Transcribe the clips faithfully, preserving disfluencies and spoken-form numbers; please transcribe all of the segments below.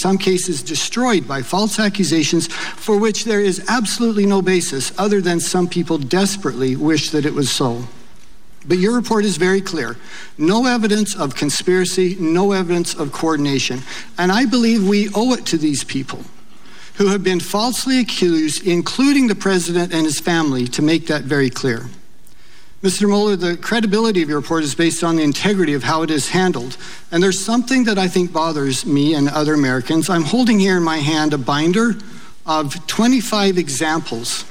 some cases destroyed by false accusations for which there is absolutely no basis other than some people desperately wish that it was so. But your report is very clear. No evidence of conspiracy, no evidence of coordination. And I believe we owe it to these people who have been falsely accused, including the president and his family, to make that very clear. Mister Mueller, the credibility of your report is based on the integrity of how it is handled. And there's something that I think bothers me and other Americans. I'm holding here in my hand a binder of twenty-five examples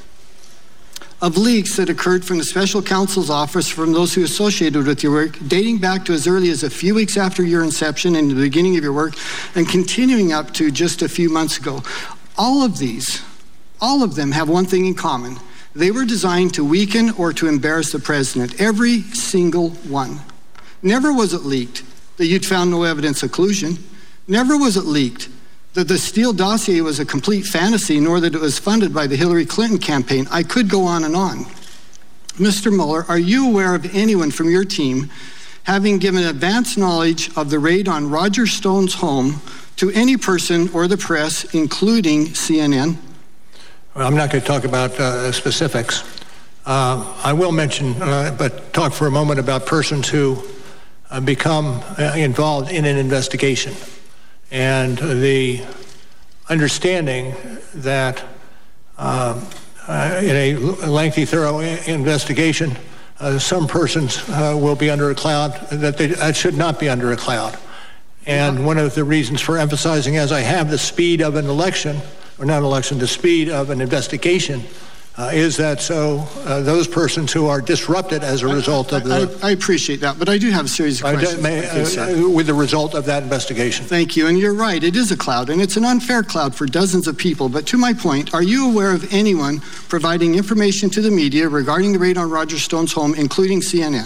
of leaks that occurred from the special counsel's office from those who associated with your work, dating back to as early as a few weeks after your inception and the beginning of your work, and continuing up to just a few months ago. All of these, all of them have one thing in common. They were designed to weaken or to embarrass the president, every single one. Never was it leaked that you'd found no evidence of collusion. Never was it leaked that the Steele dossier was a complete fantasy, nor that it was funded by the Hillary Clinton campaign. I could go on and on. Mister Mueller, are you aware of anyone from your team having given advance knowledge of the raid on Roger Stone's home to any person or the press, including C N N? Well, I'm not going to talk about uh, specifics. Uh, I will mention, uh, but talk for a moment about persons who uh, become uh, involved in an investigation. And the understanding that uh, uh, in a lengthy, thorough investigation, uh, some persons uh, will be under a cloud, that they that should not be under a cloud. And one of the reasons for emphasizing, as I have, the speed of an election, or not an election, the speed of an investigation, uh, is that so uh, those persons who are disrupted as a result I, of the... I, I appreciate that, but I do have a series of questions. May, uh, with the result of that investigation. Thank you, and you're right, it is a cloud, and it's an unfair cloud for dozens of people. But to my point, are you aware of anyone providing information to the media regarding the raid on Roger Stone's home, including C N N?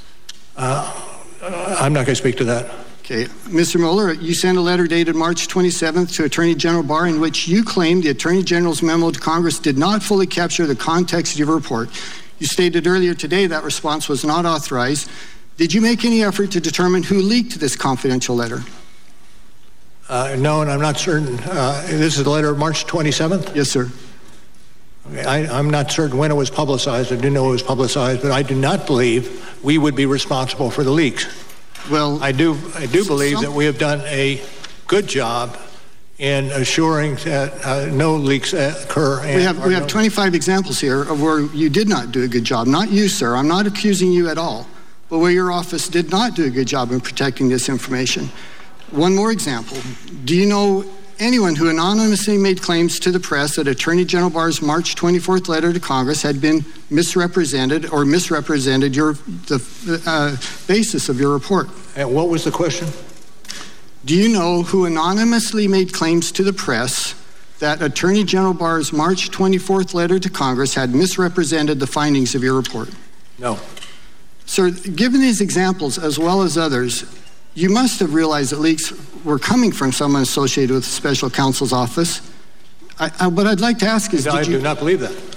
Uh, I'm not going to speak to that. Okay. Mister Mueller, you sent a letter dated March twenty-seventh to Attorney General Barr in which you claimed the Attorney General's memo to Congress did not fully capture the context of your report. You stated earlier today that response was not authorized. Did you make any effort to determine who leaked this confidential letter? Uh, no, and I'm not certain. Uh, this is the letter of March twenty-seventh? Yes, sir. Okay, I, I'm not certain when it was publicized. I do know it was publicized, but I do not believe we would be responsible for the leaks. Well, I do I do believe some, that we have done a good job in assuring that uh, no leaks occur. And we have we have no twenty-five examples here of where you did not do a good job. Not you, sir. I'm not accusing you at all, but where your office did not do a good job in protecting this information. One more example. Do you know anyone who anonymously made claims to the press that Attorney General Barr's March twenty-fourth letter to Congress had been misrepresented or misrepresented your the uh, basis of your report? And what was the question? Do you know who anonymously made claims to the press that Attorney General Barr's March twenty-fourth letter to Congress had misrepresented the findings of your report? No. Sir, given these examples as well as others, you must have realized that leaks were coming from someone associated with the special counsel's office. I, I, what I'd like to ask is, I did you... do not believe that.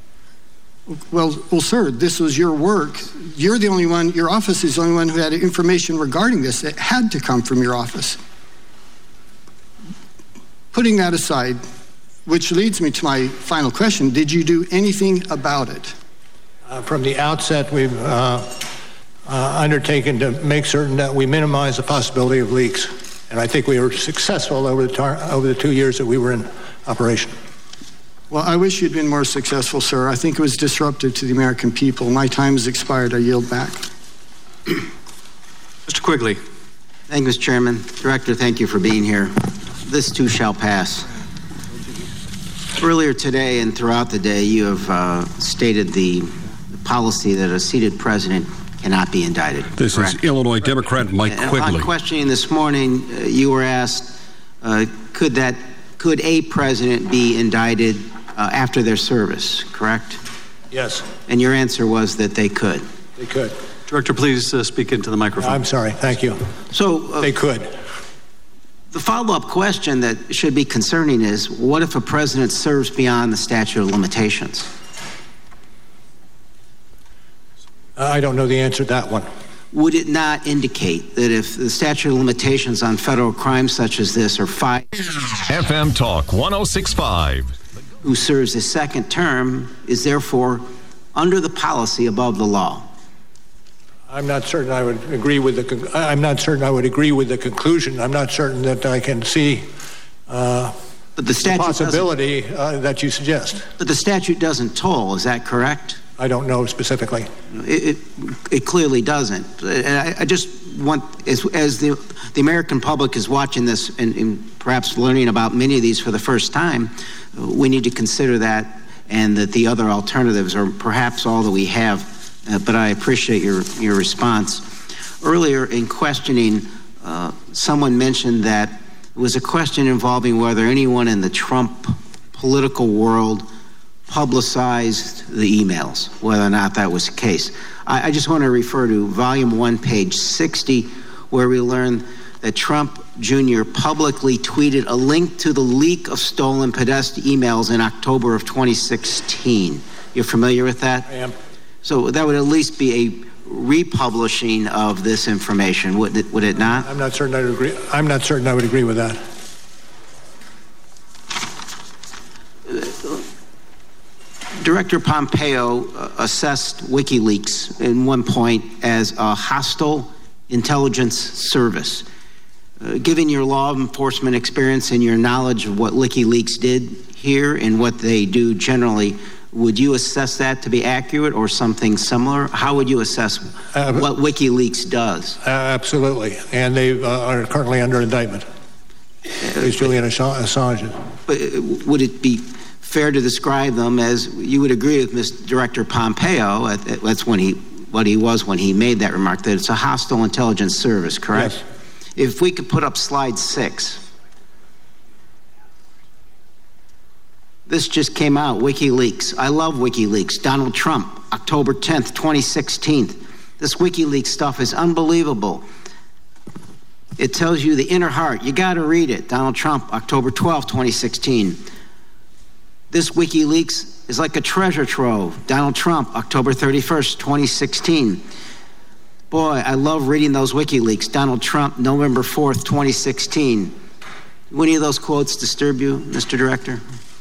Well, well, sir, this was your work. You're the only one, your office is the only one who had information regarding this. It had to come from your office. Putting that aside, which leads me to my final question, did you do anything about it? Uh, from the outset, we've uh, uh, undertaken to make certain that we minimize the possibility of leaks. And I think we were successful over the, tar- over the two years that we were in operation. Well, I wish you'd been more successful, sir. I think it was disruptive to the American people. My time has expired. I yield back. Mister Quigley. Thank you, Mister Chairman. Director, thank you for being here. This too shall pass. Earlier today and throughout the day, you have uh, stated the policy that a seated president cannot be indicted. This correct? Is Illinois Democrat Mike and Quigley. On questioning this morning, uh, you were asked, uh, could that, could a president be indicted uh, after their service, correct? Yes. And your answer was that they could. They could. Director, please uh, speak into the microphone. I'm sorry. Thank you. So uh, they could. The follow-up question that should be concerning is, what if a president serves beyond the statute of limitations? I don't know the answer to that one. would it not indicate that if the statute of limitations on federal crimes such as this are five... F M Talk one oh six point five. ...who serves a second term is therefore under the policy above the law? I'm not certain I would agree with the. I'm not certain I would agree with the conclusion. I'm not certain that I can see uh, but the, statute the possibility uh, that you suggest. But the statute doesn't toll. Is that correct? I don't know specifically. It, it, it clearly doesn't. And I, I just want, as, as the, the American public is watching this and, and perhaps learning about many of these for the first time, we need to consider that, and that the other alternatives are perhaps all that we have. Uh, but I appreciate your, your response. Earlier in questioning, uh, someone mentioned that it was a question involving whether anyone in the Trump political world publicized the emails, whether or not that was the case. I, I just want to refer to volume one, page sixty, where we learned that Trump Junior publicly tweeted a link to the leak of stolen Podesta emails in October of twenty sixteen. You're familiar with that? I am. So that would at least be a republishing of this information, would it, would it not? I'm not certain I would agree. I'm not certain I would agree with that. Director Pompeo uh, assessed WikiLeaks in one point as a hostile intelligence service. Uh, given your law enforcement experience and your knowledge of what WikiLeaks did here and what they do generally, would you assess that to be accurate or something similar? How would you assess uh, what WikiLeaks does? Uh, absolutely. And they uh, are currently under indictment. It's Julian Assange. But would it be fair to describe them as, you would agree with Mister Director Pompeo, that's when he, what he was when he made that remark, that it's a hostile intelligence service, correct? Yes. If we could put up slide six. This just came out, WikiLeaks. I love WikiLeaks. Donald Trump, October tenth, twenty sixteen. This WikiLeaks stuff is unbelievable. It tells you the inner heart. You got to read it. Donald Trump, October twelfth, twenty sixteen. This WikiLeaks is like a treasure trove. Donald Trump, October thirty-first, twenty sixteen. Boy, I love reading those WikiLeaks. Donald Trump, November fourth, twenty sixteen. Do any of those quotes disturb you, Mister Director?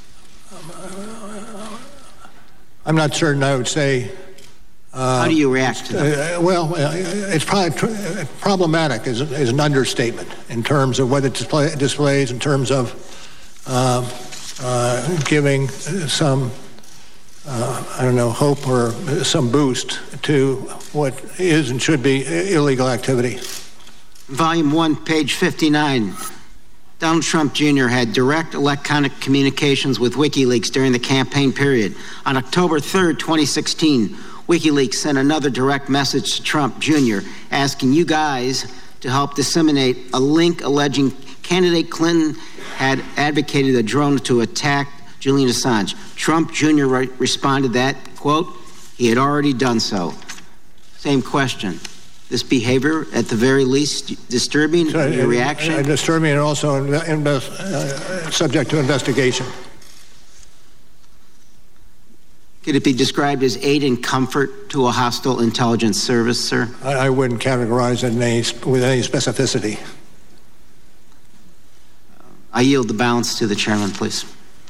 I'm not certain I would say. Uh, How do you react to that? Uh, well, uh, it's probably tr- problematic is, is an understatement in terms of what it display, displays, in terms of uh, uh, giving some, uh, I don't know, hope or some boost to what is and should be illegal activity. Volume one, page fifty-nine. Donald Trump Junior had direct electronic communications with WikiLeaks during the campaign period. On October third, twenty sixteen, WikiLeaks sent another direct message to Trump Junior asking you guys to help disseminate a link alleging candidate Clinton had advocated a drone to attack Julian Assange. Trump Junior re- responded that, quote, he had already done so. Same question. This behavior, at the very least, disturbing, so, your reaction? Uh, disturbing and also invest, uh, subject to investigation. Could it be described as aid and comfort to a hostile intelligence service, sir? I, I wouldn't categorize it in any, with any specificity. I yield the balance to the chairman, please.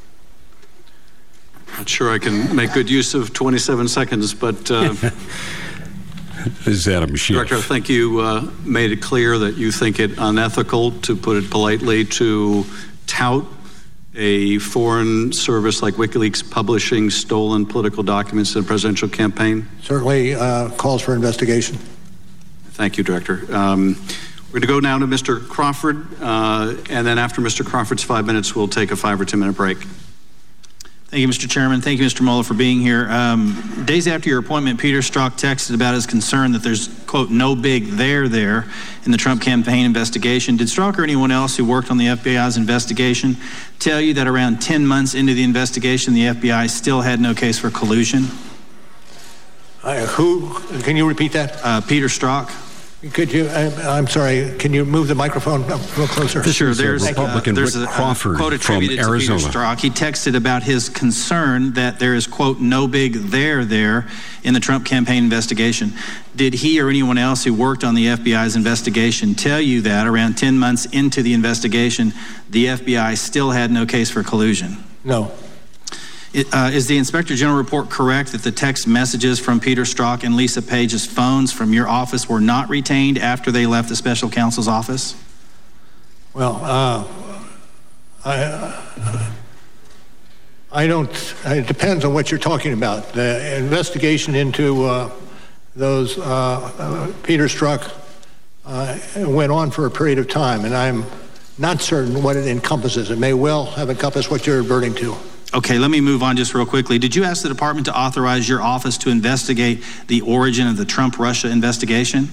Not sure I can make good use of twenty-seven seconds, but uh, This is Adam Schiff. Director, I think you uh, made it clear that you think it unethical, to put it politely, to tout a foreign service like WikiLeaks publishing stolen political documents in a presidential campaign? Certainly uh, calls for investigation. Thank you, Director. Um, we're going to go now to Mister Crawford, uh, and then after Mister Crawford's five minutes, we'll take a five or ten minute break. Thank you, Mister Chairman. Thank you, Mister Mueller, for being here. Um, days after your appointment, Peter Strzok texted about his concern that there's, quote, no big there there in the Trump campaign investigation. Did Strzok or anyone else who worked on the F B I's investigation tell you that around ten months into the investigation, the F B I still had no case for collusion? Uh, who? Can you repeat that? Uh, Peter Strzok. Could you, I, I'm sorry, can you move the microphone up a little closer? Sure, there's, Republican uh, there's Rick a, Crawford a quote attributed from Arizona. to Peter Strzok. He texted about his concern that there is, quote, no big there there in the Trump campaign investigation. Did he or anyone else who worked on the F B I's investigation tell you that around ten months into the investigation, the F B I still had no case for collusion? No. It, uh, is the Inspector General report correct that the text messages from Peter Strzok and Lisa Page's phones from your office were not retained after they left the special counsel's office? Well, uh, I, uh, I don't, it depends on what you're talking about. The investigation into uh, those, uh, uh, Peter Strzok uh, went on for a period of time, and I'm not certain what it encompasses. It may well have encompassed what you're adverting to. Okay, let me move on just real quickly. Did you ask the department to authorize your office to investigate the origin of the Trump-Russia investigation?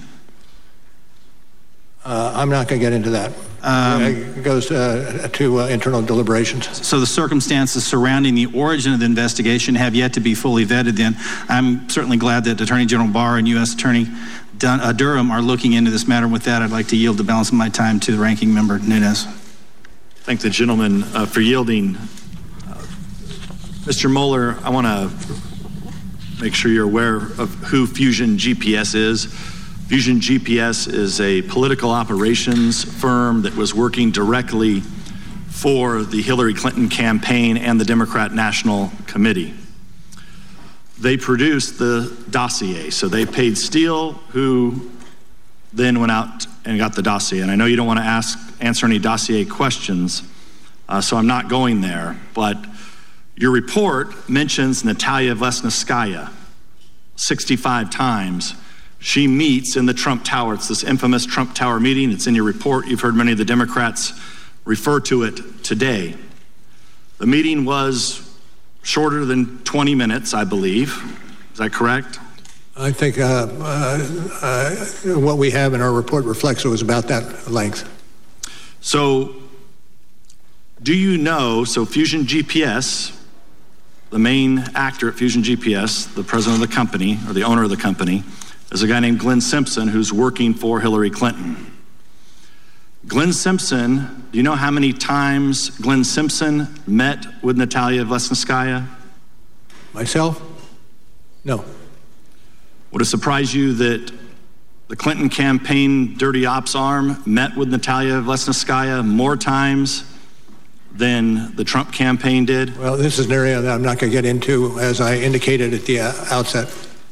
Uh, I'm not going to get into that. Um, it goes uh, to uh, internal deliberations. So the circumstances surrounding the origin of the investigation have yet to be fully vetted then. I'm certainly glad that Attorney General Barr and U S Attorney Dun- uh, Durham are looking into this matter. With that, I'd like to yield the balance of my time to the ranking member, Nunes. Thank the gentleman uh, for yielding. Mister Mueller, I want to make sure you're aware of who Fusion G P S is. Fusion G P S is a political operations firm that was working directly for the Hillary Clinton campaign and the Democrat National Committee. They produced the dossier, so they paid Steele, who then went out and got the dossier. And I know you don't want to ask answer any dossier questions, uh, so I'm not going there, but your report mentions Natalia Vesnitskaya sixty-five times. She meets in the Trump Tower. It's this infamous Trump Tower meeting. It's in your report. You've heard many of the Democrats refer to it today. The meeting was shorter than twenty minutes, I believe. Is that correct? I think uh, uh, uh, what we have in our report reflects it was about that length. So, do you know, so Fusion G P S, the main actor at Fusion G P S, the president of the company, or the owner of the company, is a guy named Glenn Simpson who's working for Hillary Clinton. Glenn Simpson, do you know how many times Glenn Simpson met with Natalia Vesnitskaya? Myself? No. Would it surprise you that the Clinton campaign dirty ops arm met with Natalia Vesnitskaya more times than the Trump campaign did? Well, this is an area that I'm not going to get into, as I indicated at the uh, outset.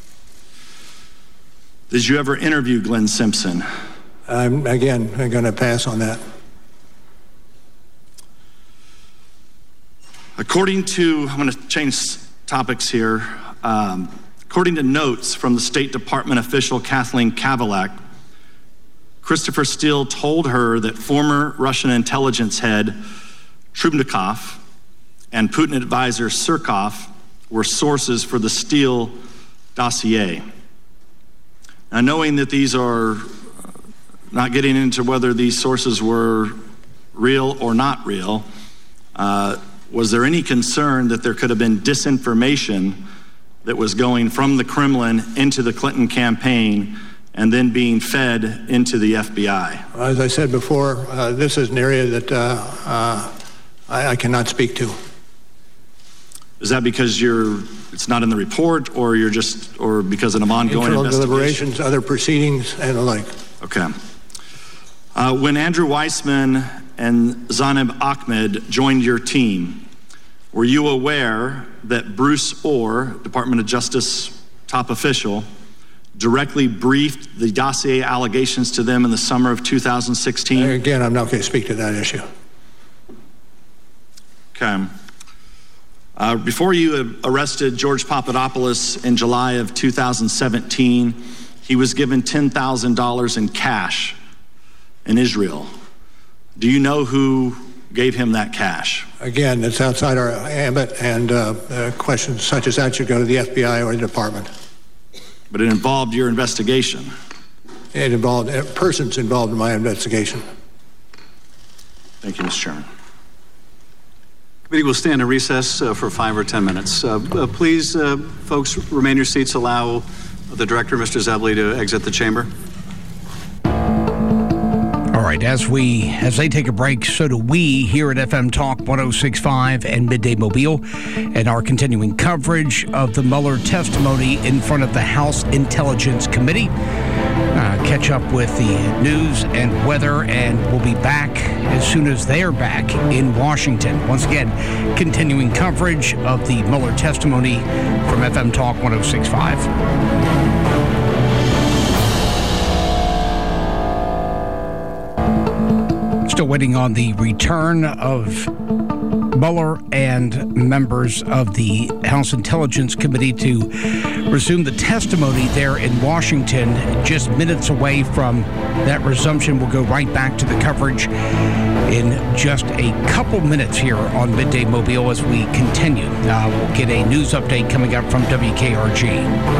Did you ever interview Glenn Simpson? I'm, again, I'm going to pass on that. According to, I'm going to change topics here. Um, according to notes from the State Department official Kathleen Kavalek, Christopher Steele told her that former Russian intelligence head Trubnikov and Putin advisor Surkov were sources for the Steele dossier. Now, knowing that these are, not getting into whether these sources were real or not real, uh, was there any concern that there could have been disinformation that was going from the Kremlin into the Clinton campaign and then being fed into the F B I? As I said before, uh, this is an area that uh, uh, I, I cannot speak to. Is that because you're, it's not in the report, or you're just, or because of an ongoing Internal investigation? deliberations, other proceedings, and the like. Okay. Uh, when Andrew Weissman and Zaneb Ahmed joined your team, were you aware that Bruce Orr, Department of Justice top official, directly briefed the dossier allegations to them in the summer of two thousand sixteen? Again, I'm not going to speak to that issue. Okay. Uh, before you arrested George Papadopoulos in July of two thousand seventeen, he was given ten thousand dollars in cash in Israel. Do you know who gave him that cash? Again, it's outside our ambit, and uh, uh, questions such as that should go to the F B I or the department. But it involved your investigation. It involved uh, persons involved in my investigation. Thank you, Mister Chairman. Committee will stand in recess uh, for five or ten minutes. Uh, uh, please, uh, folks, remain in your seats. Allow the director, Mister Zebley, to exit the chamber. All right, as we as they take a break, so do we here at F M Talk one oh six point five and Midday Mobile, and our continuing coverage of the Mueller testimony in front of the House Intelligence Committee. Uh, catch up with the news and weather, and we'll be back as soon as they're back in Washington. Once again, continuing coverage of the Mueller testimony from F M Talk one oh six point five. Still waiting on the return of Mueller and members of the House Intelligence Committee to resume the testimony there in Washington. Just minutes away from that resumption, we'll go right back to the coverage in just a couple minutes here on Midday Mobile as we continue. Uh, we'll get a news update coming up from W K R G.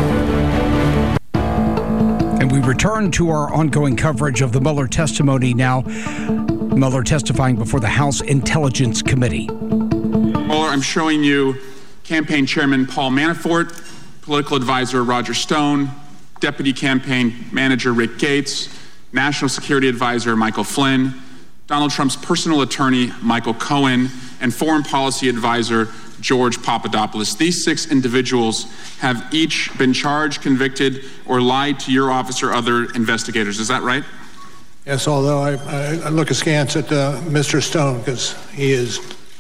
And we return to our ongoing coverage of the Mueller testimony now. Mueller testifying before the House Intelligence Committee. Mueller, I'm showing you Campaign Chairman Paul Manafort, Political Advisor Roger Stone, Deputy Campaign Manager Rick Gates, National Security Advisor Michael Flynn, Donald Trump's personal attorney Michael Cohen, and Foreign Policy Advisor George Papadopoulos. These six individuals have each been charged, convicted, or lied to your office or other investigators. Is that right? Yes, although I, I, I look askance at uh, Mister Stone because he is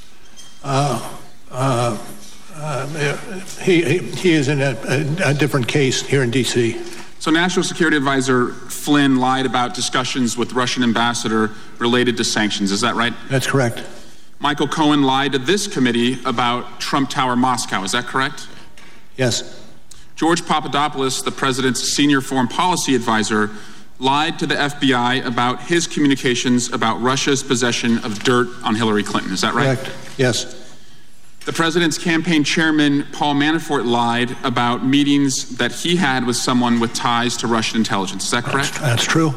uh, uh, uh, he, he he is in a, a, a different case here in D C. So National Security Advisor Flynn lied about discussions with Russian ambassador related to sanctions. Is that right? That's correct. Michael Cohen lied to this committee about Trump Tower Moscow. Is that correct? Yes. George Papadopoulos, the president's senior foreign policy advisor, lied to the F B I about his communications about Russia's possession of dirt on Hillary Clinton. Is that right? Correct. Yes. The president's campaign chairman, Paul Manafort, lied about meetings that he had with someone with ties to Russian intelligence. Is that correct? That's, that's true.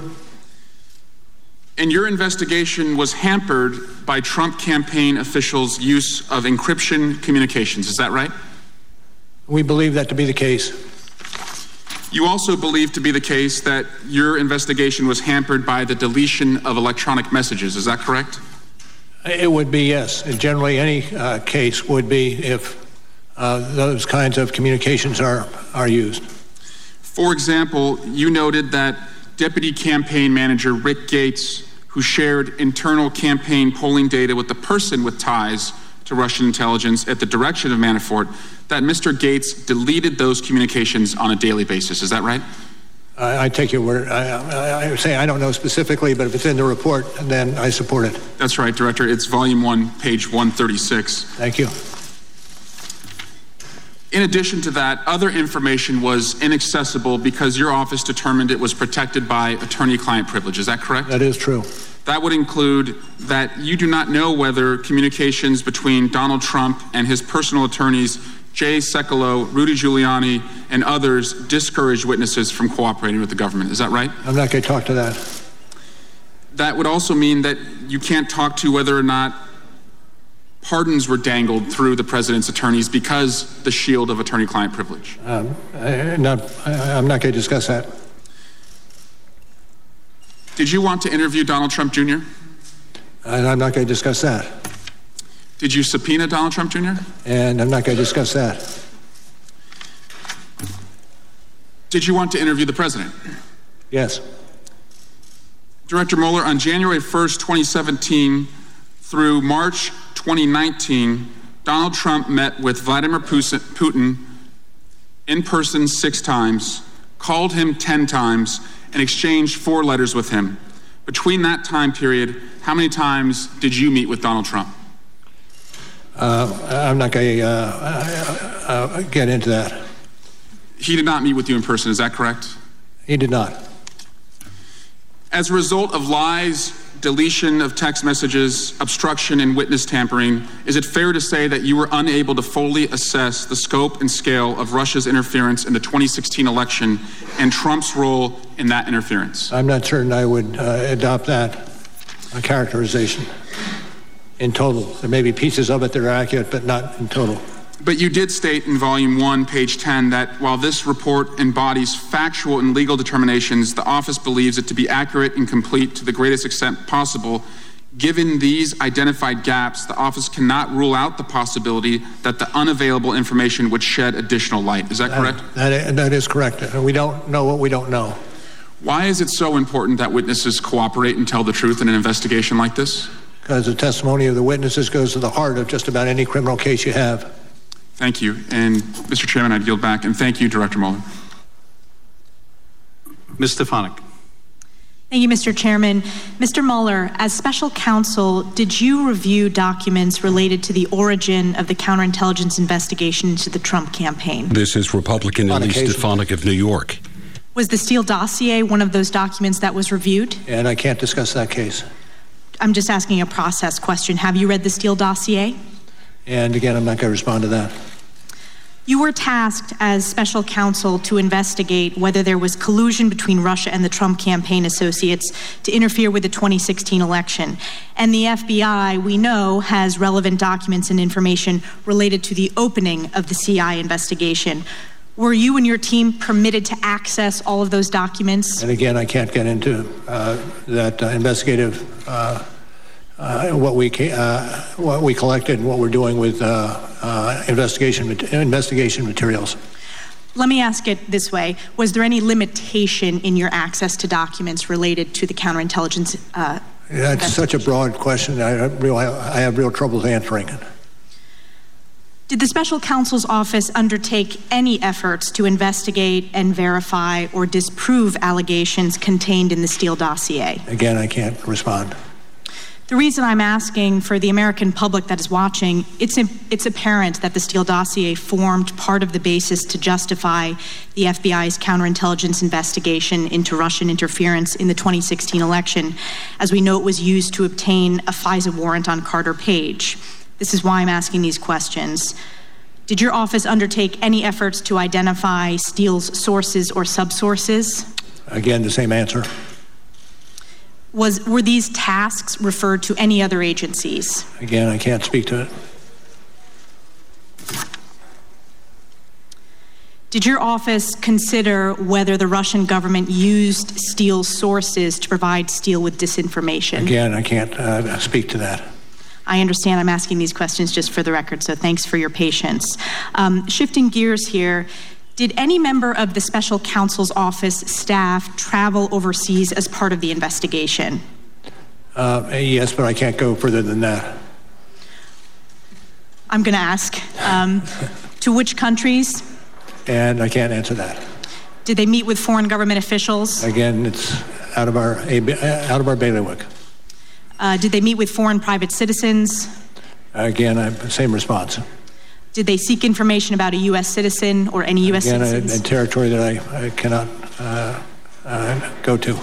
And your investigation was hampered by Trump campaign officials' use of encryption communications. Is that right? We believe that to be the case. You also believe to be the case that your investigation was hampered by the deletion of electronic messages. Is that correct? It would be, yes. And generally, any uh, case would be if uh, those kinds of communications are, are used. For example, you noted that Deputy Campaign Manager Rick Gates, who shared internal campaign polling data with the person with ties to Russian intelligence at the direction of Manafort, that Mister Gates deleted those communications on a daily basis. Is that right? I, I take your word. I, I, I say I don't know specifically, but if it's in the report, then I support it. That's right, Director. It's volume one, page one thirty-six. Thank you. In addition to that, other information was inaccessible because your office determined it was protected by attorney-client privilege. Is that correct? That is true. That would include that you do not know whether communications between Donald Trump and his personal attorneys, Jay Sekulow, Rudy Giuliani, and others, discouraged witnesses from cooperating with the government. Is that right? I'm not going to talk to that. That would also mean that you can't talk to whether or not pardons were dangled through the president's attorneys because the shield of attorney-client privilege. Um, I, not, I, I'm not going to discuss that. Did you want to interview Donald Trump Junior? And I'm not going to discuss that. Did you subpoena Donald Trump Junior? And I'm not going to discuss that. Did you want to interview the president? Yes. Director Mueller, on January first, twenty seventeen through March twenty nineteen, Donald Trump met with Vladimir Putin in person six times, called him ten times, and exchanged four letters with him. Between that time period, how many times did you meet with Donald Trump? Uh, I'm not going to uh, uh, uh, get into that. He did not meet with you in person, is that correct? He did not. As a result of lies, deletion of text messages, obstruction, and witness tampering, is it fair to say that you were unable to fully assess the scope and scale of Russia's interference in the twenty sixteen election and Trump's role in that interference? I'm not certain I would uh, adopt that uh, characterization in total. There may be pieces of it that are accurate, but not in total. but you did state in volume one, page ten, that while this report embodies factual and legal determinations, the office believes it to be accurate and complete to the greatest extent possible. Given these identified gaps, the office cannot rule out the possibility that the unavailable information would shed additional light. Is that, that correct? That, that is correct. We don't know what we don't know. Why is it so important that witnesses cooperate and tell the truth in an investigation like this? Because the testimony of the witnesses goes to the heart of just about any criminal case you have. Thank you. And Mister Chairman, I'd yield back. And thank you, Director Mueller. Miz Stefanik. Thank you, Mister Chairman. Mister Mueller, as special counsel, did you review documents related to the origin of the counterintelligence investigation into the Trump campaign? This is Republican Elise Stefanik of New York. Was the Steele dossier one of those documents that was reviewed? And I can't discuss that case. I'm just asking a process question. Have you read the Steele dossier? And again, I'm not going to respond to that. You were tasked as special counsel to investigate whether there was collusion between Russia and the Trump campaign associates to interfere with the twenty sixteen election. And the F B I, we know, has relevant documents and information related to the opening of the C I investigation. Were you and your team permitted to access all of those documents? And again, I can't get into uh, that uh, investigative, uh, uh, what we uh, what we collected and what we're doing with uh, uh, investigation investigation materials. Let me ask it this way. Was there any limitation in your access to documents related to the counterintelligence uh, That's such a broad question. I, real, I have real trouble answering it. Did the special counsel's office undertake any efforts to investigate and verify or disprove allegations contained in the Steele dossier? Again, I can't respond. The reason I'm asking for the American public that is watching, it's, it's apparent that the Steele dossier formed part of the basis to justify the F B I's counterintelligence investigation into Russian interference in the twenty sixteen election. As we know, it was used to obtain a FISA warrant on Carter Page. This is why I'm asking these questions. Did your office undertake any efforts to identify Steele's sources or subsources? Again, the same answer. Was, were these tasks referred to any other agencies? Again, I can't speak to it. Did your office consider whether the Russian government used Steele's sources to provide Steele with disinformation? Again, I can't uh, speak to that. I understand I'm asking these questions just for the record, so thanks for your patience. Um, shifting gears here, did any member of the special counsel's office staff travel overseas as part of the investigation? Uh, yes, but I can't go further than that. I'm going to ask, um, to which countries? And I can't answer that. Did they meet with foreign government officials? Again, it's out of our, out of our bailiwick. Uh, did they meet with foreign private citizens? Again, I, same response. Did they seek information about a U S citizen or any U S Again, citizens? Again, a territory that I, I cannot uh, uh, go to.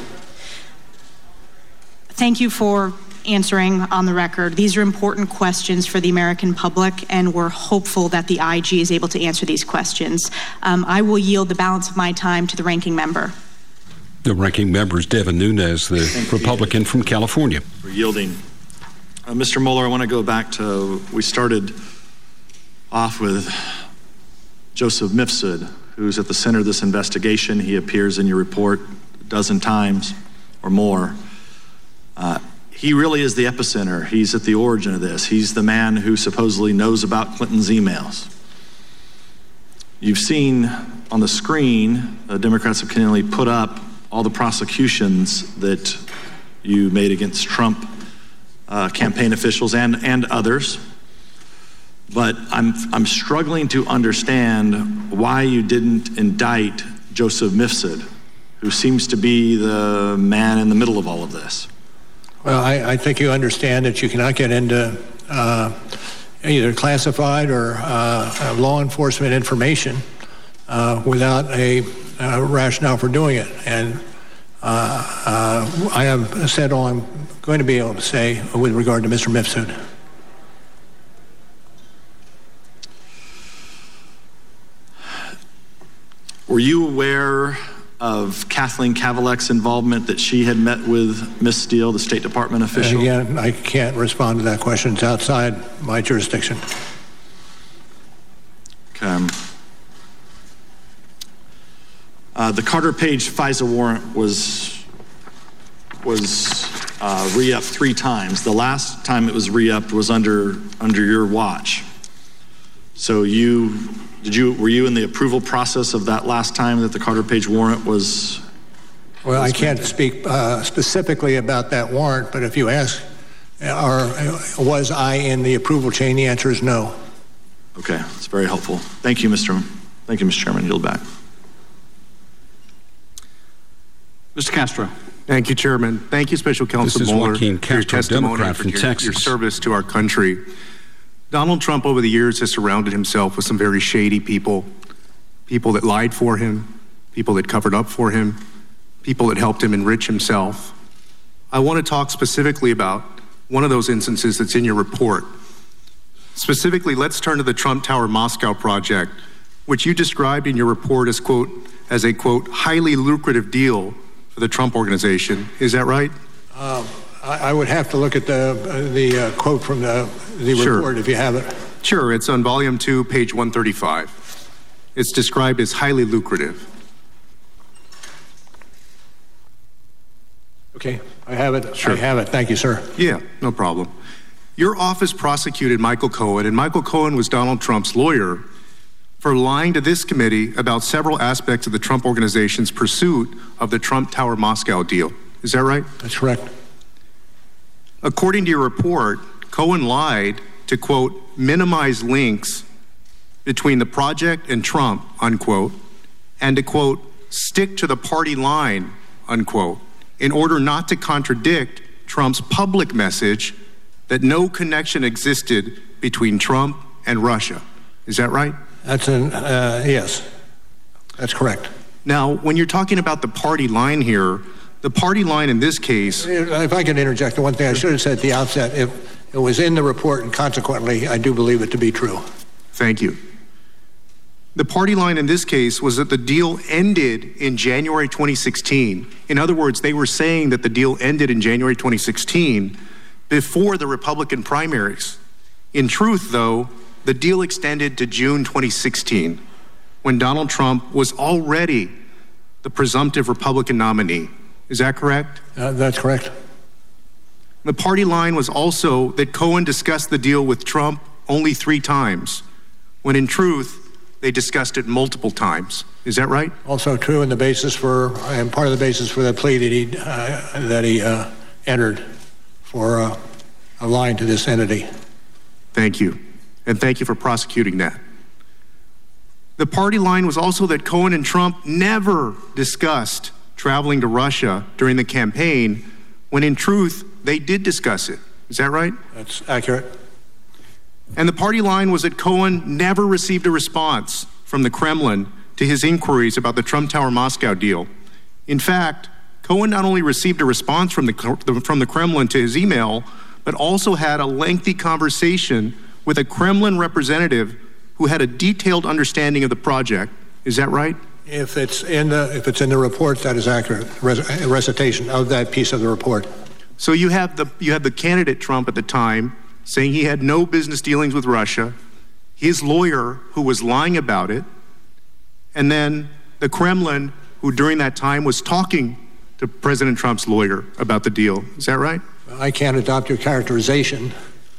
Thank you for answering on the record. These are important questions for the American public, and we're hopeful that the I G is able to answer these questions. Um, I will yield the balance of my time to the ranking member. The ranking member is Devin Nunes, the Thank Republican you from California. for yielding. Uh, Mister Mueller, I want to go back to, we started off with Joseph Mifsud, who's at the center of this investigation. He appears in your report a dozen times or more. Uh, he really is the epicenter. He's at the origin of this. He's the man who supposedly knows about Clinton's emails. You've seen on the screen, the Democrats have continually put up all the prosecutions that you made against Trump uh, campaign officials and, and others. But I'm, I'm struggling to understand why you didn't indict Joseph Mifsud, who seems to be the man in the middle of all of this. Well, I, I think you understand that you cannot get into uh, either classified or uh, law enforcement information uh, without a uh, rationale for doing it. And uh, uh, I have said all I'm going to be able to say with regard to Mister Mifsud. Were you aware of Kathleen Kavalek's involvement, that she had met with Miz Steele, the State Department official? And again, I can't respond to that question. It's outside my jurisdiction. Um, uh, the Carter Page FISA warrant was was uh, re-upped three times. The last time it was re-upped was under under your watch. So you did you were you in the approval process of that last time that the Carter Page warrant was? Well, I can't speak uh, specifically about that warrant, but if you ask, or was I in the approval chain, the answer is no. Okay, that's very helpful. Thank you, Mister Thank you, Mister Chairman. Yield back. Mister Castro. Thank you, Chairman. Thank you, Special Counsel This is Mueller, Joaquin for your Castro, testimony, Democrat for from your, Texas. your service to our country. Donald Trump, over the years, has surrounded himself with some very shady people, people that lied for him, people that covered up for him, people that helped him enrich himself. I want to talk specifically about one of those instances that's in your report. Specifically, let's turn to the Trump Tower Moscow project, which you described in your report as, quote, as a, quote, highly lucrative deal for the Trump organization. Is that right? Um, I, I would have to look at the uh, the uh, quote from the, the Sure. report if you have it. Sure, it's on volume two, page one thirty-five. It's described as highly lucrative. Okay, I have it. Sure. I have it. Thank you, sir. Yeah, no problem. Your office prosecuted Michael Cohen, and Michael Cohen was Donald Trump's lawyer, for lying to this committee about several aspects of the Trump organization's pursuit of the Trump Tower Moscow deal. Is that right? That's correct. According to your report, Cohen lied to, quote, minimize links between the project and Trump, unquote, and to, quote, stick to the party line, unquote, in order not to contradict Trump's public message that no connection existed between Trump and Russia. Is that right? That's an, uh, yes, that's correct. Now, when you're talking about the party line here, the party line in this case... If I can interject, the one thing I should have said at the outset, if it was in the report, and consequently, I do believe it to be true. Thank you. The party line in this case was that the deal ended in January twenty sixteen. In other words, they were saying that the deal ended in January twenty sixteen before the Republican primaries. In truth, though, the deal extended to June twenty sixteen, when Donald Trump was already the presumptive Republican nominee. Is that correct? Uh, that's correct. The party line was also that Cohen discussed the deal with Trump only three times, when in truth, they discussed it multiple times. Is that right? Also true, and the basis for, and part of the basis for the plea that he uh, that he uh, entered for uh, a lying to this entity. Thank you, and thank you for prosecuting that. The party line was also that Cohen and Trump never discussed traveling to Russia during the campaign, when in truth, they did discuss it. Is that right? That's accurate. And the party line was that Cohen never received a response from the Kremlin to his inquiries about the Trump Tower Moscow deal. In fact, Cohen not only received a response from the, from the Kremlin to his email, but also had a lengthy conversation with a Kremlin representative who had a detailed understanding of the project. Is that right? If it's in the if it's in the report, that is accurate. Res- recitation of that piece of the report. So you have the you have the candidate Trump at the time saying he had no business dealings with Russia, his lawyer who was lying about it, and then the Kremlin who during that time was talking to President Trump's lawyer about the deal. Is that right? I can't adopt your characterization.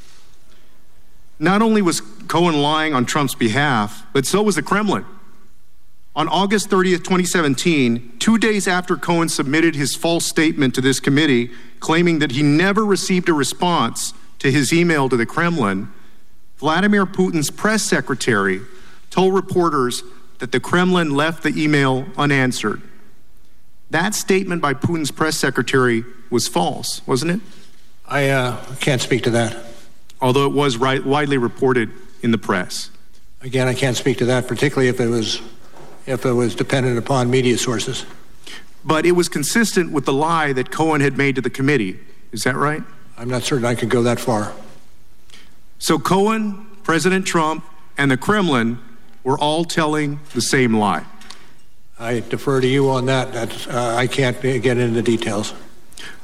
Not only was Cohen lying on Trump's behalf, but so was the Kremlin. On August thirtieth, twenty seventeen, two days after Cohen submitted his false statement to this committee, claiming that he never received a response to his email to the Kremlin, Vladimir Putin's press secretary told reporters that the Kremlin left the email unanswered. That statement by Putin's press secretary was false, wasn't it? I uh, can't speak to that. Although it was right, widely reported in the press. Again, I can't speak to that, particularly if it was if it was dependent upon media sources. But it was consistent with the lie that Cohen had made to the committee. Is that right? I'm not certain I could go that far. So Cohen, President Trump, and the Kremlin were all telling the same lie. I defer to you on that. That's, uh, I can't get into the details.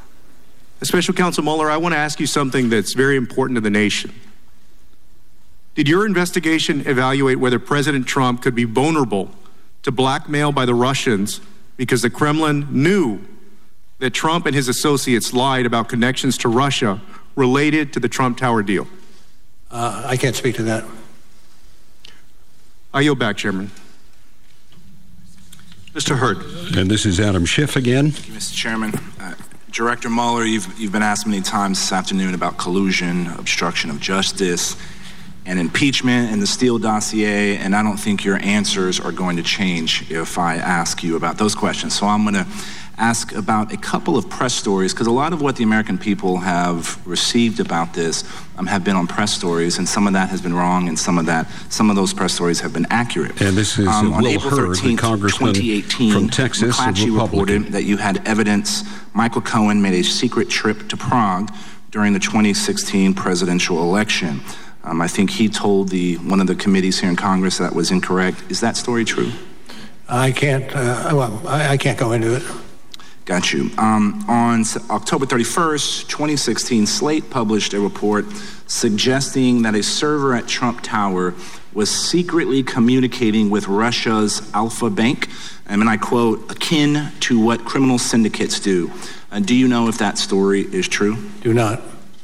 Special Counsel Mueller, I want to ask you something that's very important to the nation. Did your investigation evaluate whether President Trump could be vulnerable to blackmail by the Russians because the Kremlin knew that Trump and his associates lied about connections to Russia related to the Trump Tower deal? Uh, I can't speak to that. I yield back, Chairman. Mister Hurd. And this is Adam Schiff again. Thank you, Mister Chairman. Uh, Director Mueller, you've, you've been asked many times this afternoon about collusion, obstruction of justice, and impeachment and the Steele dossier, and I don't think your answers are going to change if I ask you about those questions. So I'm going to ask about a couple of press stories, because a lot of what the American people have received about this um, have been on press stories, and some of that has been wrong, and some of that, some of those press stories have been accurate. And this is um, on Will April Hurd, the thirteenth, congressman twenty eighteen, from Texas, McClatchy Republican. reported that you had evidence Michael Cohen made a secret trip to Prague during the twenty sixteen presidential election. Um, I think he told the one of the committees here in Congress that was incorrect. Is that story true? I can't. Uh, well, I, I can't go into it. Got you. Um, on October thirty-first, twenty sixteen, Slate published a report suggesting that a server at Trump Tower was secretly communicating with Russia's Alfa Bank, and I quote, akin to what criminal syndicates do. Uh, do you know if that story is true? Do not.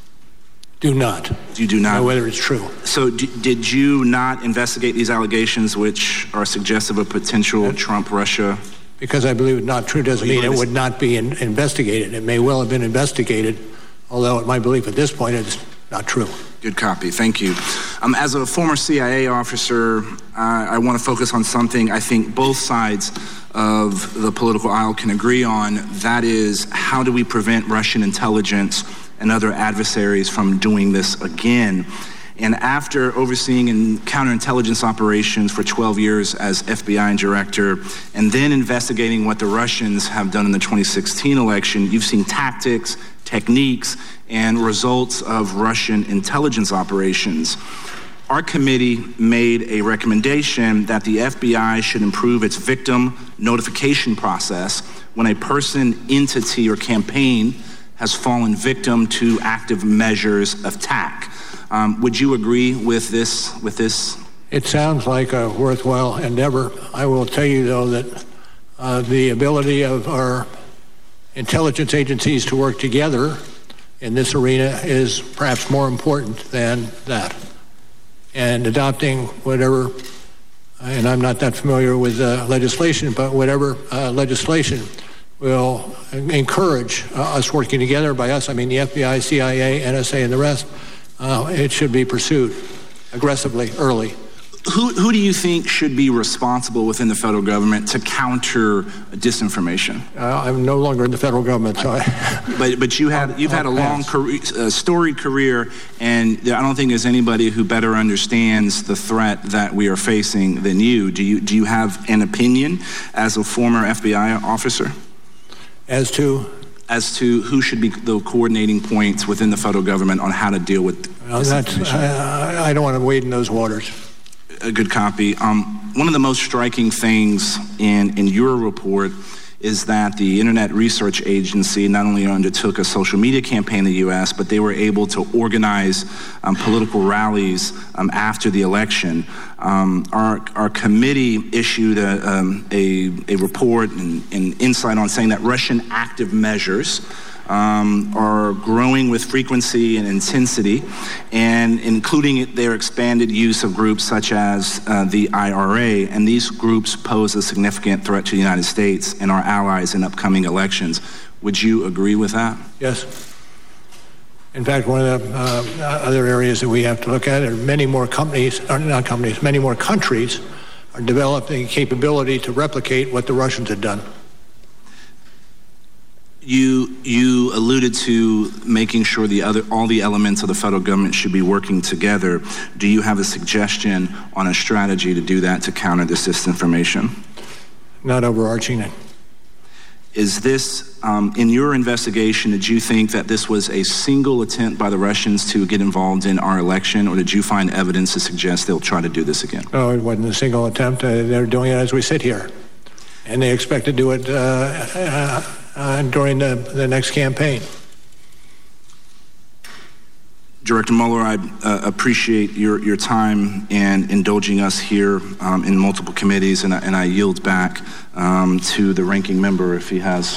Do not. You do not know whether it's true. So d- did you not investigate these allegations, which are suggestive of potential Trump-Russia? Because I believe it's not true doesn't mean it would not be in, investigated. It may well have been investigated, although my belief at this point is not true. Good copy. Thank you. Um, as a former C I A officer, uh, I want to focus on something I think both sides of the political aisle can agree on. That is, how do we prevent Russian intelligence and other adversaries from doing this again? And after overseeing in counterintelligence operations for twelve years as F B I director, and then investigating what the Russians have done in the twenty sixteen election, you've seen tactics, techniques, and results of Russian intelligence operations. Our committee made a recommendation that the F B I should improve its victim notification process when a person, entity, or campaign has fallen victim to active measures of attack. Um, would you agree with this? With this? It sounds like a worthwhile endeavor. I will tell you, though, that uh, the ability of our intelligence agencies to work together in this arena is perhaps more important than that. And adopting whatever, and I'm not that familiar with uh, legislation, but whatever uh, legislation will encourage uh, us working together. By us, I mean the F B I, C I A, N S A, and the rest. Uh, it should be pursued aggressively, early. Who, who do you think should be responsible within the federal government to counter disinformation? Uh, I'm no longer in the federal government, so I... but but you had you've had a long career, uh, storied career, and I don't think there's anybody who better understands the threat that we are facing than you. Do you do you have an opinion as a former F B I officer? As to? As to who should be the coordinating points within the federal government on how to deal with well, disinformation? Uh, I don't want to wade in those waters. A good copy. Um, one of the most striking things in, in your report is that the Internet Research Agency not only undertook a social media campaign in the U S, but they were able to organize um, political rallies um, after the election. Um, our, our committee issued a, um, a, a report and, and insight on saying that Russian active measures Um, are growing with frequency and intensity, and including their expanded use of groups such as uh, the I R A, and these groups pose a significant threat to the United States and our allies in upcoming elections. Would you agree with that? Yes. In fact, one of the uh, other areas that we have to look at are many more companies, or not companies, many more countries are developing capability to replicate what the Russians had done. You you alluded to making sure the other all the elements of the federal government should be working together. Do you have a suggestion on a strategy to do that to counter this disinformation? Not overarching it. Is this, um, in your investigation, did you think that this was a single attempt by the Russians to get involved in our election, or did you find evidence to suggest they'll try to do this again? No, it wasn't a single attempt. Uh, they're doing it as we sit here. And they expect to do it uh, uh, uh, during the, the next campaign. Director Mueller, I uh, appreciate your, your time and indulging us here um, in multiple committees, and, and I yield back um, to the ranking member if he has.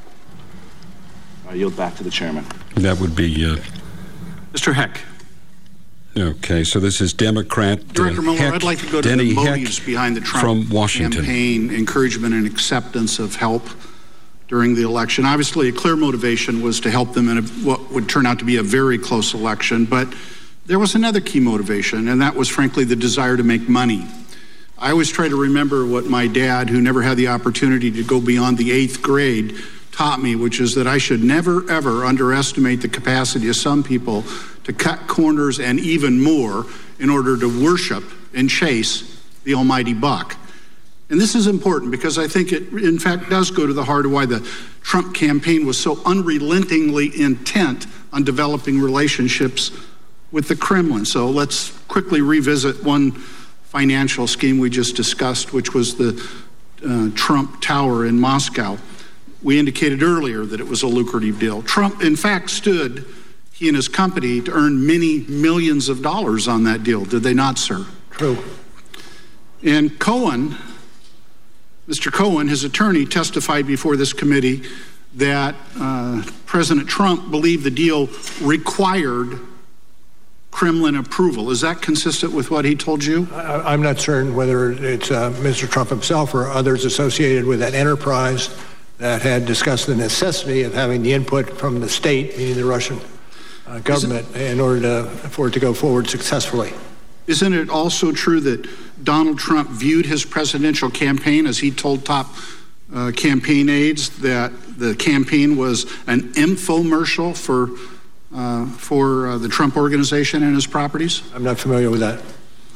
I yield back to the chairman. That would be uh, Mister Heck. Okay, so this is Democrat Director uh, Mueller, Heck, I'd like to go to Denny the motives Heck behind the Trump from Washington. campaign encouragement and acceptance of help during the election. Obviously, a clear motivation was to help them in a, what would turn out to be a very close election, but there was another key motivation, and that was, frankly, the desire to make money. I always try to remember what my dad, who never had the opportunity to go beyond the eighth grade, taught me, which is that I should never, ever underestimate the capacity of some people to cut corners and even more in order to worship and chase the almighty buck. And this is important because I think it, in fact, does go to the heart of why the Trump campaign was so unrelentingly intent on developing relationships with the Kremlin. So let's quickly revisit one financial scheme we just discussed, which was the uh, Trump Tower in Moscow. We indicated earlier that it was a lucrative deal. Trump, in fact, stood, he and his company, to earn many millions of dollars on that deal. Did they not, sir? True. And Cohen, Mister Cohen, his attorney, testified before this committee that uh, President Trump believed the deal required Kremlin approval. Is that consistent with what he told you? I, I'm not certain whether it's uh, Mister Trump himself or others associated with that enterprise that had discussed the necessity of having the input from the state, meaning the Russian uh, government, it, in order to, for it to go forward successfully. Isn't it also true that Donald Trump viewed his presidential campaign, as he told top uh, campaign aides, that the campaign was an infomercial for uh, for uh, the Trump organization and his properties? I'm not familiar with that.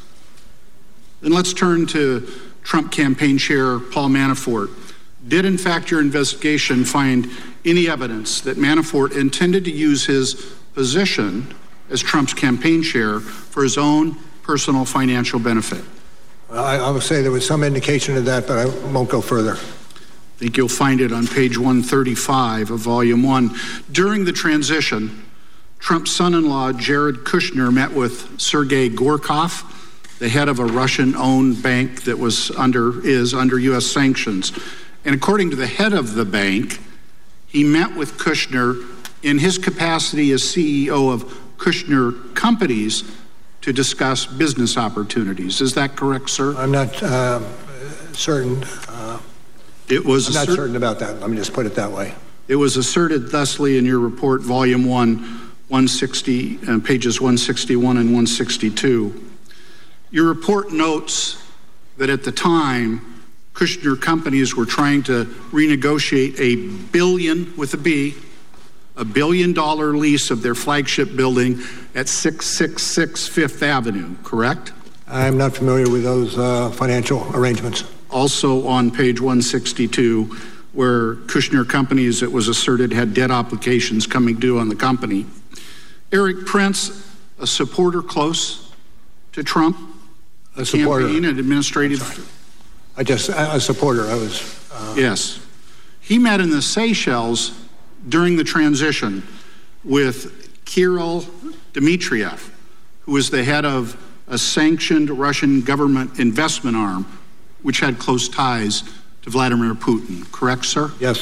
Then let's turn to Trump campaign chair Paul Manafort. Did, in fact, your investigation find any evidence that Manafort intended to use his position as Trump's campaign chair for his own personal financial benefit? I, I would say there was some indication of that, but I won't go further. I think you'll find it on page one thirty-five of volume one. During the transition, Trump's son-in-law, Jared Kushner, met with Sergei Gorkov, the head of a Russian-owned bank that was under, is under U S sanctions. And according to the head of the bank, he met with Kushner in his capacity as C E O of Kushner Companies to discuss business opportunities. Is that correct, sir? I'm not uh, certain. Uh, it was I'm not certain about that. Let me just put it that way. It was asserted thusly in your report, volume one, one sixty, uh, pages one sixty-one and one sixty-two. Your report notes that at the time, Kushner Companies were trying to renegotiate a billion, with a B, a billion dollar lease of their flagship building at six six six Fifth Avenue, correct? I'm not familiar with those uh, financial arrangements. Also on page one sixty-two, where Kushner Companies, it was asserted, had debt obligations coming due on the company. Eric Prince, a supporter close to Trump, a supporter. Campaign and administrative. I just, a supporter, I was. Uh... Yes. He met in the Seychelles during the transition with Kirill Dmitriev, who was the head of a sanctioned Russian government investment arm, which had close ties to Vladimir Putin. Correct, sir? Yes.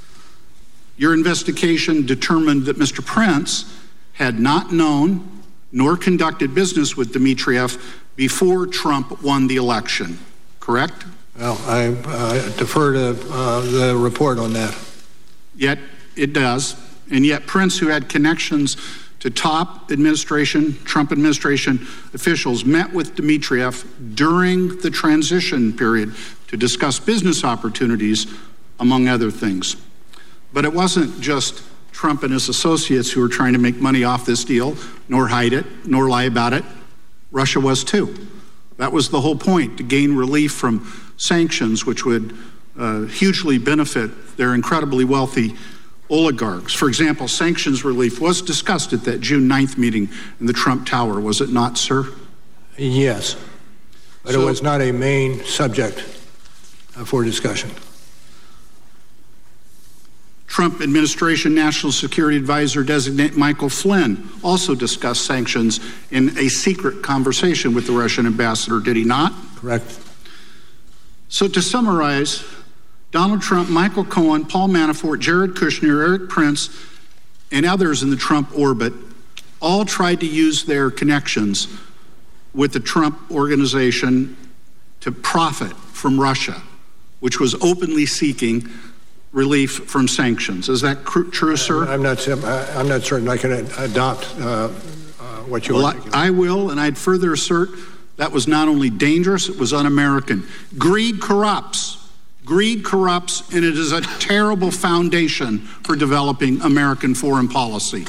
Your investigation determined that Mister Prince had not known nor conducted business with Dmitriev before Trump won the election. Correct? Well, I uh, defer to uh, the report on that. Yet it does. And yet Prince, who had connections to top administration, Trump administration officials, met with Dmitriev during the transition period to discuss business opportunities, among other things. But it wasn't just Trump and his associates who were trying to make money off this deal, nor hide it, nor lie about it. Russia was too. That was the whole point, to gain relief from sanctions, which would uh, hugely benefit their incredibly wealthy oligarchs. For example, sanctions relief was discussed at that June ninth meeting in the Trump Tower, was it not, sir? Yes, but so, it was not a main subject uh, for discussion. Trump administration National Security Advisor designate Michael Flynn also discussed sanctions in a secret conversation with the Russian ambassador, did he not? Correct. So to summarize, Donald Trump, Michael Cohen, Paul Manafort, Jared Kushner, Eric Prince, and others in the Trump orbit all tried to use their connections with the Trump organization to profit from Russia, which was openly seeking relief from sanctions. Is that cr- true, sir? I'm not, I'm not certain I can adopt uh, uh, what you well, are I, I will, and I'd further assert that was not only dangerous, it was un-American. Greed corrupts. Greed corrupts, and it is a terrible foundation for developing American foreign policy.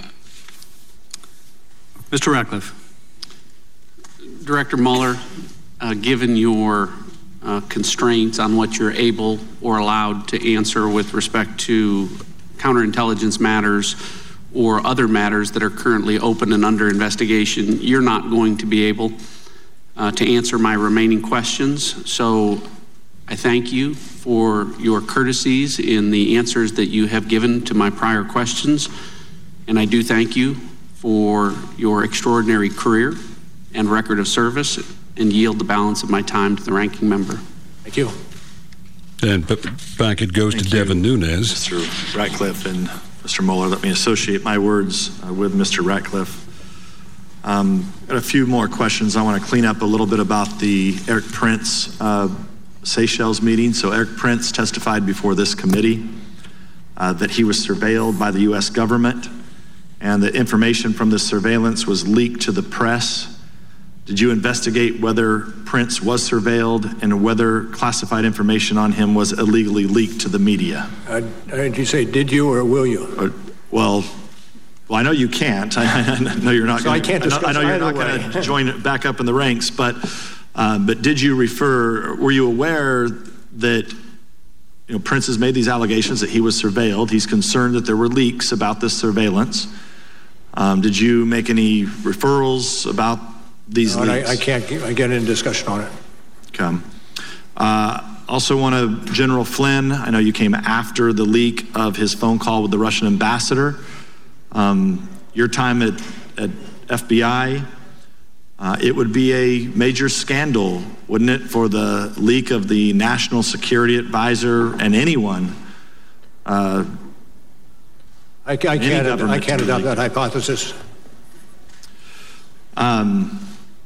Mister Ratcliffe. Director Mueller, uh, given your uh, constraints on what you're able or allowed to answer with respect to counterintelligence matters or other matters that are currently open and under investigation, you're not going to be able uh, to answer my remaining questions. So I thank you for your courtesies in the answers that you have given to my prior questions. And I do thank you for your extraordinary career and record of service, and yield the balance of my time to the ranking member. Thank you. And b- back it goes Thank to you, Devin Nunes. Mister Ratcliffe and Mister Mueller. Let me associate my words uh, with Mister Ratcliffe. Um, got a few more questions. I want to clean up a little bit about the Eric Prince uh, Seychelles meeting. So Eric Prince testified before this committee uh, that he was surveilled by the U S government and that information from this surveillance was leaked to the press. Did you investigate whether Prince was surveilled and whether classified information on him was illegally leaked to the media? Uh, did you say did you or will you? Uh, well, well, I know you can't. I, I know you're not. So gonna, I can't discuss I know, I know you're not going to join back up in the ranks, but uh, but did you refer? Were you aware that you know Prince has made these allegations that he was surveilled? He's concerned that there were leaks about this surveillance. Um, did you make any referrals about these no, leaks? I, I can't get into discussion on it. Okay. Uh, also want to, General Flynn, I know you came after the leak of his phone call with the Russian ambassador. Um, your time at, at F B I, uh, it would be a major scandal, wouldn't it, for the leak of the National Security Advisor and anyone uh, I, I can't, I can't adopt that hypothesis. Um,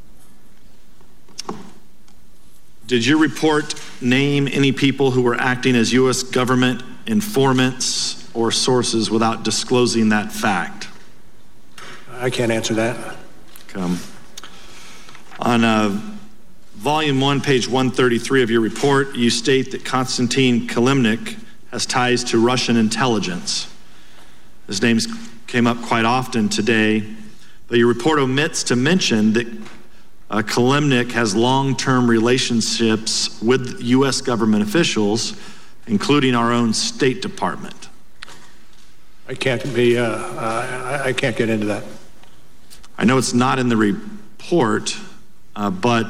did your report name any people who were acting as U S government informants or sources without disclosing that fact? I can't answer that. Come. On uh, volume one, page one thirty-three of your report, you state that Konstantin Kilimnik has ties to Russian intelligence. His name came up quite often today, but your report omits to mention that uh, Kilimnik has long-term relationships with U S government officials, including our own State Department. I can't be, uh, uh, I can't get into that. I know it's not in the report, uh, but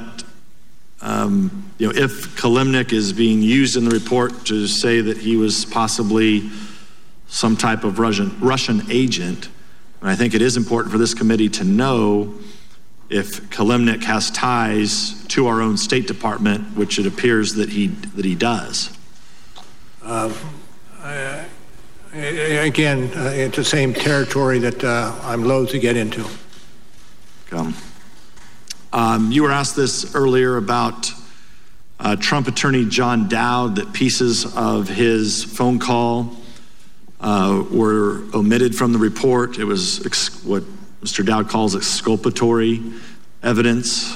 um, you know, if Kilimnik is being used in the report to say that he was possibly some type of Russian, Russian agent, and I think it is important for this committee to know if Kilimnik has ties to our own State Department, which it appears that he that he does. Uh, I, again, uh, it's the same territory that uh, I'm loath to get into. Come. Um, you were asked this earlier about uh, Trump attorney John Dowd, that pieces of his phone call Uh, were omitted from the report. It was ex- what Mister Dowd calls exculpatory evidence.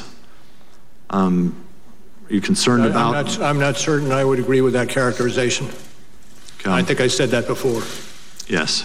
Um, are you concerned I, about? I'm not, I'm not certain I would agree with that characterization. Okay. I think I said that before. Yes.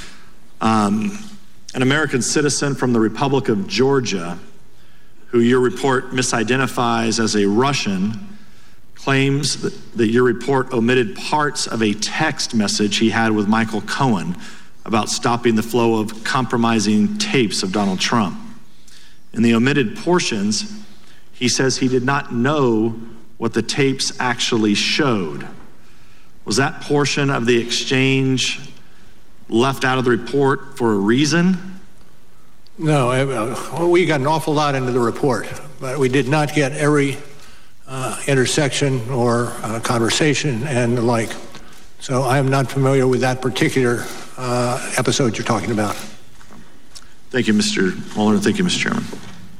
Um, an American citizen from the Republic of Georgia, who your report misidentifies as a Russian, claims that, that your report omitted parts of a text message he had with Michael Cohen about stopping the flow of compromising tapes of Donald Trump. In the omitted portions, he says he did not know what the tapes actually showed. Was that portion of the exchange left out of the report for a reason? No, uh, we got an awful lot into the report, but we did not get every uh, intersection or uh, conversation and the like. So I am not familiar with that particular uh, episode you're talking about. Thank you, Mister Mueller, and thank you, Mister Chairman.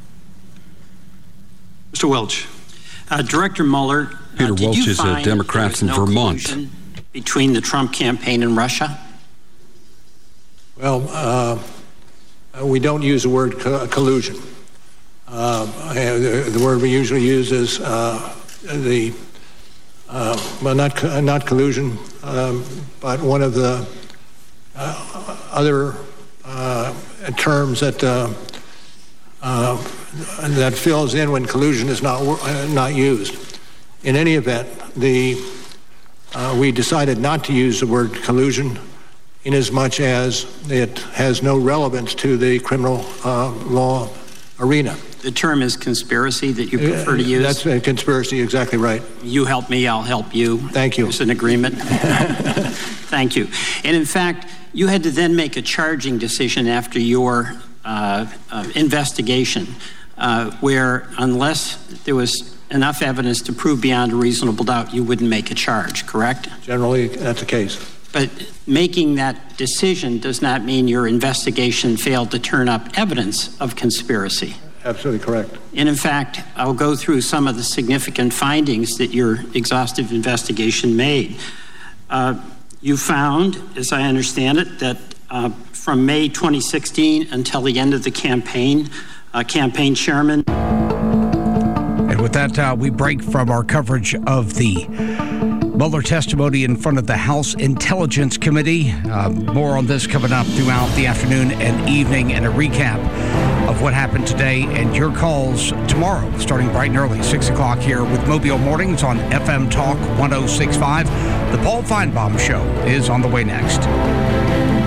Mister Welch. Uh, Director Mueller, Peter uh, did Welch you is a find Democrat there was from no Vermont. collusion between the Trump campaign and Russia? Well, uh, we don't use the word co- collusion. Uh, the, the word we usually use is uh, the, uh, well, not, co- not collusion, um, but one of the uh, other uh, terms that uh, uh, that fills in when collusion is not uh, not used. In any event, the uh, we decided not to use the word collusion, inasmuch as it has no relevance to the criminal uh, law arena. The term is conspiracy that you prefer to use? That's a conspiracy, exactly right. You help me, I'll help you. Thank you. It's an agreement. Thank you. And in fact, you had to then make a charging decision after your uh, uh, investigation, uh, where unless there was enough evidence to prove beyond a reasonable doubt, you wouldn't make a charge, correct? Generally, that's the case. But making that decision does not mean your investigation failed to turn up evidence of conspiracy. Absolutely correct. And in fact, I'll go through some of the significant findings that your exhaustive investigation made. Uh, you found, as I understand it, that uh, from May twenty sixteen until the end of the campaign, uh, campaign chairman. And with that, uh, we break from our coverage of the Mueller testimony in front of the House Intelligence Committee. Uh, more on this coming up throughout the afternoon and evening, and a recap of what happened today and your calls tomorrow, starting bright and early, six o'clock here with Mobile Mornings on F M Talk one oh six point five. The Paul Feinbaum Show is on the way next.